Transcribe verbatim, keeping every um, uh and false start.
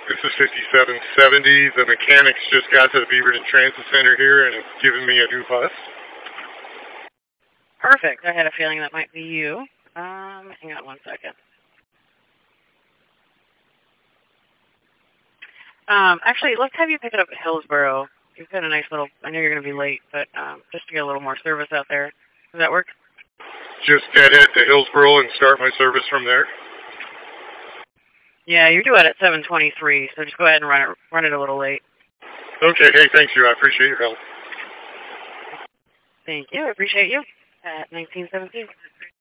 This is fifty-seven seventy. The mechanics just got to the Beaverton Transit Center here and have given me a new bus. Perfect. I had a feeling that might be you. Um, hang on one second. Um, actually, let's have you pick it up at Hillsboro. You've got a nice little, I know you're going to be late, but um, just to get a little more service out there. Does that work? Just deadhead to Hillsboro and start my service from there. Yeah, you're due out at seven twenty-three, so just go ahead and run it, run it a little late. Okay, hey, thanks you. I appreciate your help. Thank you. I appreciate you. At nineteen seventeen.